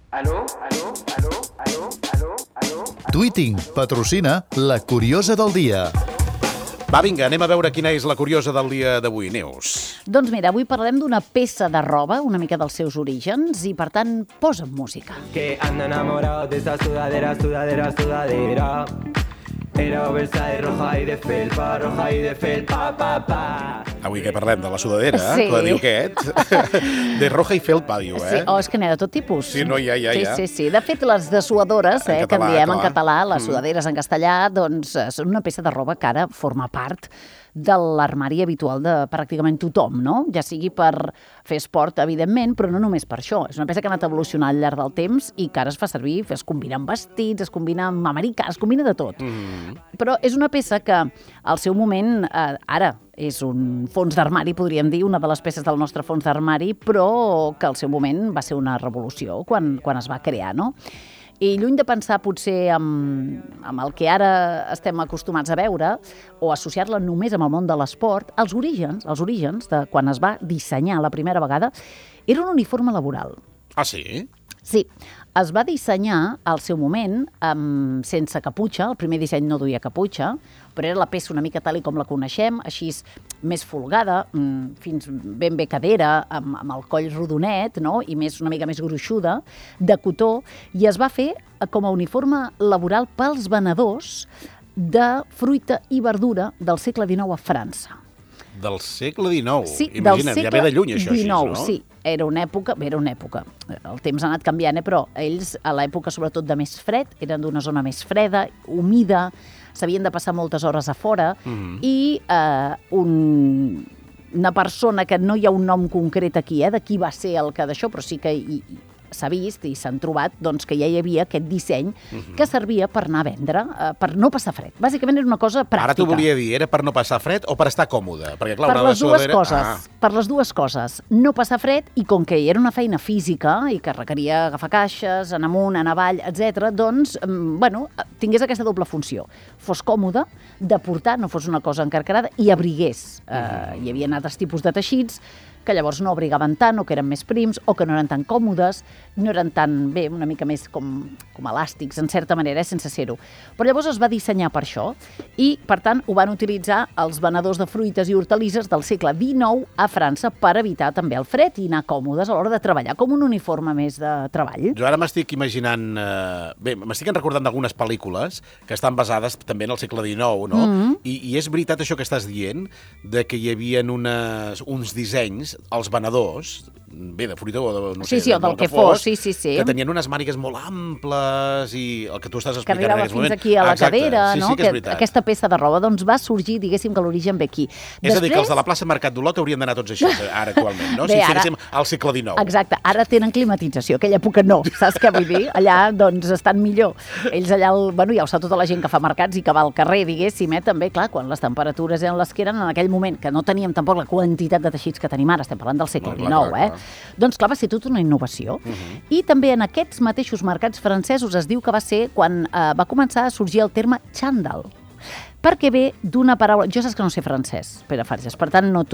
Tweeting patrocina La Curiosa del Dia. Va, vinga, anem a veure quina és la curiosa del dia d'avui, Neus. Doncs mira, avui parlem d'una peça de roba, una mica dels seus orígens, i per tant, posa'm música. Que ando enamorado de esa sudadera, sudadera, sudadera. Era oversize, roja y de felpa, pa, pa. Avui que parlem de la sudadera, Sí. que diu aquest. De roja i felpa, diu, Sí, és que n'hi ha de tot tipus. Sí, no, ja. Sí. De fet, les dessuadores, En que català, en diem clar. en català, les sudaderes en castellà, doncs són una peça de roba que ara forma part de l'armari habitual de pràcticament tothom, no? Ja sigui per fer esport, evidentment, però no només per això. És una peça que ha anat evolucionant al llarg del temps i que ara es fa servir, es combina amb vestits, es combina amb americans, es combina de tot. Però és una peça que al seu moment, ara, és un fons d'armari, podríem dir, una de les peces del nostre fons d'armari, però que al seu moment va ser una revolució quan es va crear, no? I lluny de pensar potser amb el que ara estem acostumats a veure o associar-la només amb el món de l'esport, els orígens de quan es va dissenyar la primera vegada era un uniforme laboral. Ah, sí? Sí, es va dissenyar al seu moment sense caputxa, el primer disseny no duia caputxa, però era la peça una mica tal com la coneixem, així més folgada, fins ben bé cadera, amb el coll rodonet, no? I una mica més gruixuda, de cotó, i es va fer com a uniforme laboral pels venedors de fruita i verdura del segle XIX a França. Del segle XIX. Sí, Imagina't, del segle ja ve de lluny, això, XIX, així, no? sí. Era una època. El temps ha anat canviant, però ells, a l'època sobretot de més fred, eren d'una zona més freda, humida, s'havien de passar moltes hores a fora, i una persona que no hi ha un nom concret aquí, de qui va ser el que d'això, però sí que s'ha vist i s'han trobat doncs, que ja hi havia aquest disseny que servia per anar a vendre, per no passar fred. Bàsicament era una cosa pràctica. Ara t'ho volia dir, era per no passar fred o per estar còmode? Perquè, clar, Per les dues coses. No passar fred i com que era una feina física i que requeria agafar caixes, anar amunt, anar avall, etc., doncs, tingués aquesta doble funció. Fos còmode de portar, no fos una cosa encarcarada, i abrigués. Hi havia altres tipus de teixits que llavors no abrigaven tant, o que eren més prims, o que no eren tan còmodes, no eren tan bé, una mica més com elàstics, en certa manera, sense ser-ho. Però llavors es va dissenyar per això, i, per tant, ho van utilitzar els venedors de fruites i hortalisses del segle XIX a França per evitar també el fred i anar còmodes a l'hora de treballar, com un uniforme més de treball. Jo ara m'estic imaginant... m'estic recordant d'algunes pel·lícules que estan basades també en el segle XIX, no? I és veritat això que estàs dient, de que hi havia uns dissenys, els venedors, de fruita o de, no sé, o del que fos, sí. Que tenien unes mànigues molt amples i el que tu estàs explicant en aquest moment. Que arribava fins aquí a la cadera, no? Que aquesta peça de roba doncs, va sorgir, diguéssim que l'origen ve aquí. És a dir, que els de la plaça Mercat d'Olot haurien d'anar tots així, ara actualment, no? Si estiguéssim al segle XIX. Exacte, ara tenen climatització, aquella època no, saps què vull dir? Allà, doncs, estan millor. Ells allà, ja ho sap tota la gent que fa mercats i que va al carrer, diguéssim, també, clar, quan les temperatures eren les que eren en aquell moment, que no teníem tampoc la quantitat de teixits que tenim ara, estem parlant del segle XIX, Doncs, clar, va ser tota una innovació. I també en aquests mateixos mercats francesos es diu que va ser quan va començar a sorgir el terme xandall, perquè ve d'una paraula... Jo saps que no sé francès, Pere Farges, per tant no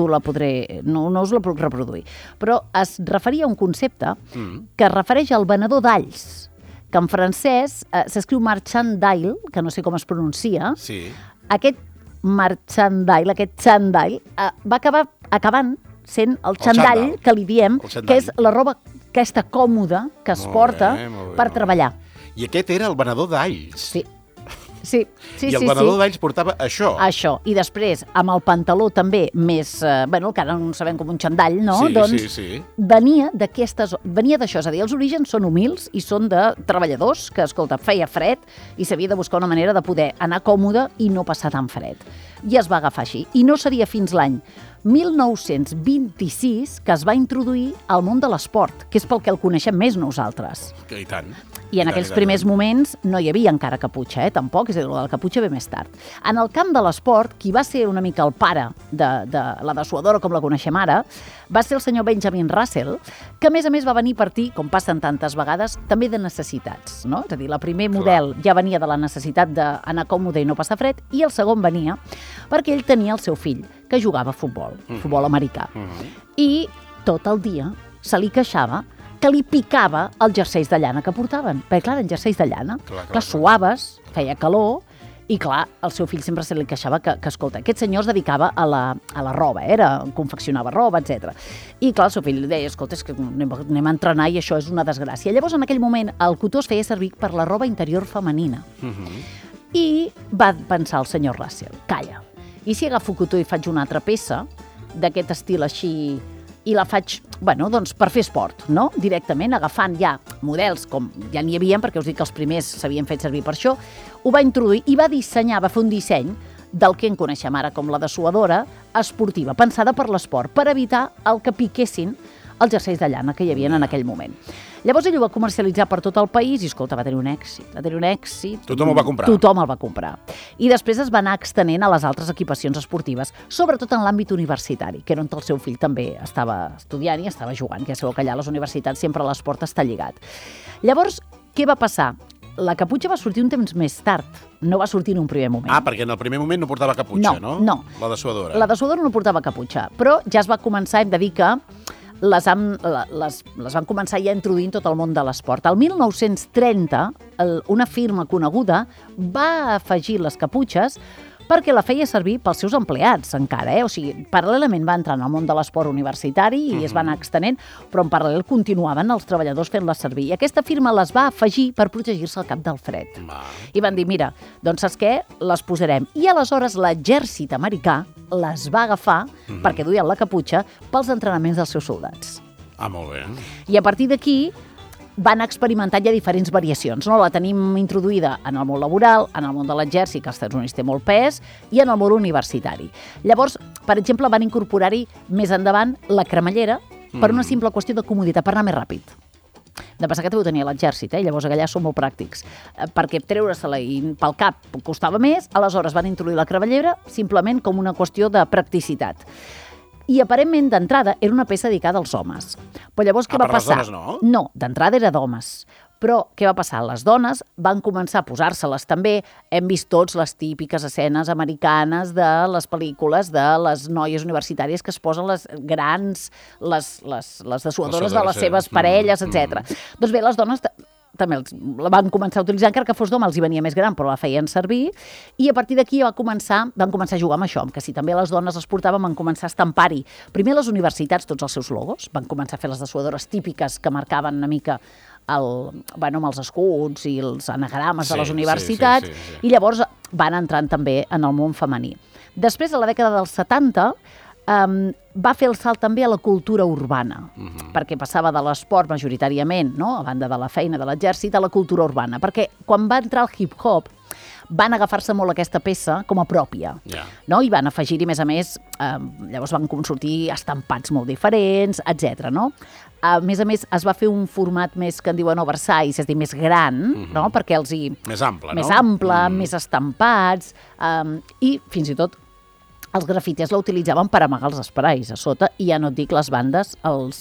us la puc reproduir, però es referia a un concepte que es refereix al venedor d'alls, que en francès s'escriu marchandile, que no sé com es pronuncia. Sí. Aquest marchandile, aquest xandall, va acabar acabant sent el xandall, que li diem, que és la roba aquesta còmoda que es porta per treballar. I aquest era el venedor d'alls. Sí. I el venedor d'alls portava això. Això. I després, amb el pantaló també més... que ara no sabem com un xandall, no? Sí. Venia d'això. És a dir, els orígens són humils i són de treballadors que, escolta, feia fred i s'havia de buscar una manera de poder anar còmode i no passar tan fred. I es va agafar així. I no seria fins l'any 1926 que es va introduir al món de l'esport, que és pel que el coneixem més nosaltres. I tant. I en aquells primers moments no hi havia encara caputxa, tampoc, és a dir, la caputxa ve més tard. En el camp de l'esport, qui va ser una mica el pare de la dessuadora com la coneixem ara, va ser el senyor Benjamin Russell, que a més va venir a partir, com passen tantes vegades, també de necessitats, no? És a dir, el primer model ja venia de la necessitat d'anar còmode i no passar fred, i el segon venia perquè ell tenia el seu fill, que jugava a futbol americà. I tot el dia se li queixava que li picava els jerseis de llana que portaven. Perquè, clar, eren jerseis de llana. Clar, suaves, feia calor, i clar, el seu fill sempre se li queixava que escolta, aquest senyor es dedicava a la roba, confeccionava roba, etc. I clar, el seu fill li deia, escolta, és que anem a entrenar i això és una desgràcia. Llavors, en aquell moment, el cotó es feia servir per la roba interior femenina. I va pensar el senyor Russell, calla, i si agafo cotó i faig una altra peça d'aquest estil així, i la faig, bueno, doncs per fer esport, no? Directament, agafant ja models, com ja n'hi havia, perquè us dic que els primers s'havien fet servir per això, ho va introduir i va fer un disseny del que en coneixem ara com la dessuadora esportiva, pensada per l'esport, per evitar el que piquessin els jerseis de llana que hi havia en aquell moment. Llavors ell ho va comercialitzar per tot el país i, escolta, va tenir un èxit. Tothom el va comprar. Tothom el va comprar. I després es va anar extenent a les altres equipacions esportives, sobretot en l'àmbit universitari, que era on el seu fill també estava estudiant i estava jugant, que ja sabeu que allà a les universitats sempre l'esport està lligat. Llavors, què va passar? La caputxa va sortir un temps més tard, no va sortir en un primer moment. Perquè en el primer moment no portava caputxa, no? No. La dessuadora. La dessuadora no portava caputxa, però ja es va començar, hem de dir que les van començar ja introduint tot el món de l'esport. El 1930, una firma coneguda va afegir les caputxes perquè la feia servir pels seus empleats encara, O sigui, paral·lelament va entrar en el món de l'esport universitari i es va anar extenent, però en paral·lel continuaven els treballadors fent-les servir. I aquesta firma les va afegir per protegir-se al cap del fred. I van dir, mira, doncs saps què? Les posarem. I aleshores l'exèrcit americà les va agafar, perquè duien la caputxa, pels entrenaments dels seus soldats. Molt bé. I a partir d'aquí van experimentar ja diferents variacions, no? La tenim introduïda en el món laboral, en el món de l'exèrcit, que als Estats Units té molt pes, i en el món universitari. Llavors, per exemple, van incorporar-hi més endavant la cremallera per una simple qüestió de comoditat, per anar més ràpid. De passar que també ho tenia l'exèrcit, llavors allà són molt pràctics, perquè treure-se-la pel cap costava més, aleshores van introduir la cremallera simplement com una qüestió de practicitat. I aparentment d'entrada era una peça dedicada als homes. Però llavors què va passar? Per les dones no? No, d'entrada era d'homes. Però què va passar? Les dones van començar a posar-se-les també. Hem vist tots les típiques escenes americanes de les pel·lícules de les noies universitàries que es posen les grans, les dessuadores de les seves parelles, etc. Doncs bé, les dones també la van començar a utilitzar, encara que fos d'home els hi venia més gran, però la feien servir, i a partir d'aquí van començar a jugar amb això, que si també les dones les portaven, van començar a estampar-hi. Primer les universitats, tots els seus logos, van començar a fer les dessuadores típiques que marcaven una mica amb els escuts i els anagrames de les universitats, i llavors van entrant també en el món femení. Després, a la dècada dels 70, va fer el salt també a la cultura urbana, perquè passava de l'esport majoritàriament, no? A banda de la feina de l'exèrcit, a la cultura urbana, perquè quan va entrar el hip-hop van agafar-se molt aquesta peça com a pròpia, no? I van afegir-hi, a més, llavors van sortir estampats molt diferents, etc. No? A més, es va fer un format més que en diuen oversize, és a dir, més gran, no? Perquè més ample, no? Més ample, més estampats, i fins i tot els grafiters la utilitzaven per amagar els esprais a sota, i ja no et dic les bandes,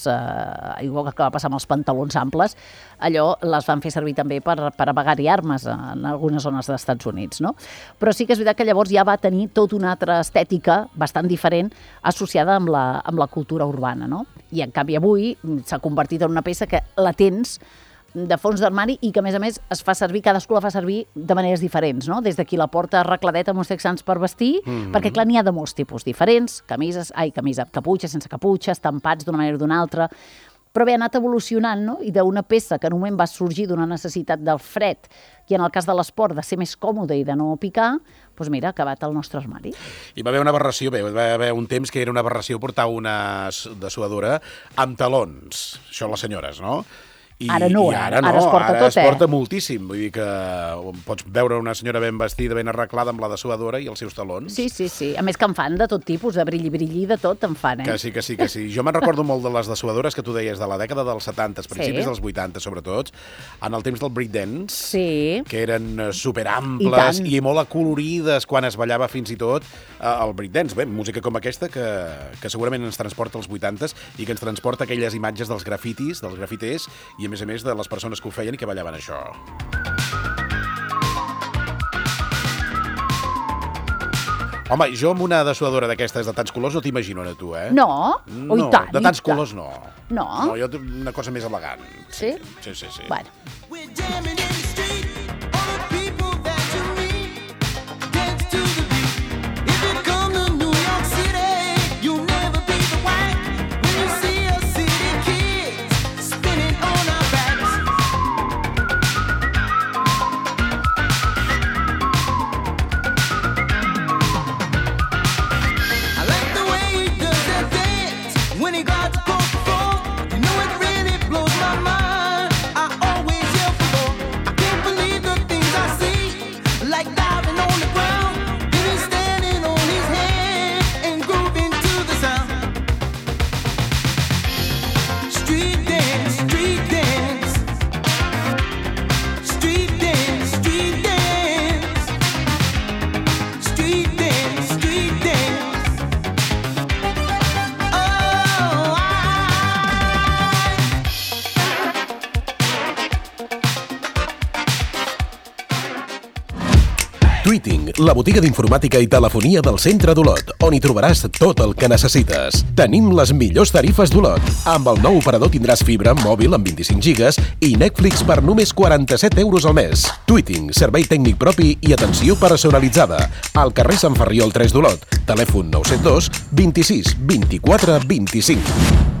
igual que va passar amb els pantalons amples, allò les van fer servir també per amagar-hi armes en algunes zones dels Estats Units, no? Però sí que és veritat que llavors ja va tenir tota una altra estètica bastant diferent associada amb la cultura urbana, no? I en canvi avui s'ha convertit en una peça que la tens de fons d'armari i que, a més, es fa servir, cadascú la fa servir de maneres diferents, no? Des de qui la porta arregladeta amb uns texans per vestir, perquè, clar, n'hi ha de molts tipus diferents, caputxa, sense caputxa, estampats d'una manera o d'una altra, però bé, ha anat evolucionant, no? I d'una peça que en un moment va sorgir d'una necessitat del fred, i en el cas de l'esport de ser més còmode i de no picar, doncs mira, ha acabat el nostre armari. I va haver una aberració, va haver un temps que era una aberració portar una dessuadora amb talons, això les senyores, no? Ara no, ara es porta tot, es porta moltíssim. Vull dir que pots veure una senyora ben vestida, ben arreglada, amb la dessuadora i els seus talons. Sí. A més que en fan de tot tipus, de brilli, de tot en fan, Que sí. Jo me'n recordo molt de les dessuadores que tu deies de la dècada dels 70, principis dels 80, sobretot, en el temps del breakdance, que eren superamples i molt acolorides quan es ballava fins i tot el breakdance. Bé, música com aquesta que segurament ens transporta als 80s i que ens transporta aquelles imatges dels grafitis, dels grafiters, i a més de les persones que ho feien i que ballaven això. Home, jo amb una dessuadora d'aquestes de tants colors no t'imagino, ara tu, eh? No? No, I tant, de tants i tant. colors no. No? No, jo una cosa més elegant. Sí? Sí. Bueno. We're jamming in the street, all the people that you meet, dance to the beat. If you come to New York City, you'll never be the white. When you see us city kids spinning on our backs. I like the way he does that dance when he got to go for. You know it really blows my mind. I always yell for more. I can't believe the things I see, like diving on the ground, then he's standing on his head and grooving to the sound. Street dance, street dance, street dance, street dance, street dance, street dance. Oh, Tweeting, la botiga d'informàtica i telefonia del centre d'Olot, on hi trobaràs tot el que necessites. Tenim les millors tarifes d'Olot. Amb el nou operador tindràs fibra mòbil amb 25 gigas i Netflix per només 47 euros al mes. Tweeting, servei tècnic propi i atenció personalitzada. Al carrer Sant Ferriol 3 d'Olot. Telèfon 972 26 24 25.